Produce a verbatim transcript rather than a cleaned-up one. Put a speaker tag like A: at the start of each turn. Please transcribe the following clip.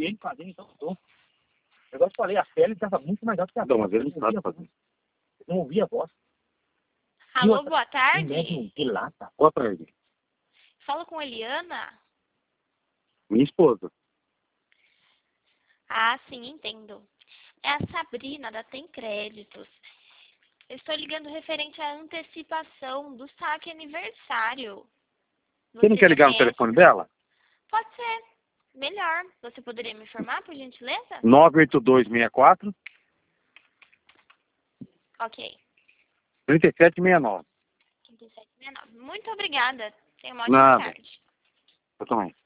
A: ele fazendo, então eu tô. Eu te falei, a pele estava muito mais alta que a
B: Não, mas ele não sabe fazer.
A: Não ouvi a voz.
C: Alô,
A: outra,
C: boa tarde.
A: De lata.
B: Boa tarde.
C: Falo com Eliana?
B: Minha esposa.
C: Ah, sim, entendo. É a Sabrina, da Tem Créditos. Eu estou ligando referente à antecipação do saque aniversário.
B: Você não quer ligar no telefone dela?
C: Pode ser. Melhor. Você poderia me informar, por gentileza?
B: nove oito dois seis quatro.
C: Ok.
B: trinta e sete sessenta e nove.
C: trinta e sete sessenta e nove. Muito obrigada. Tenha uma
B: Nada.
C: ótima tarde.
B: Eu também.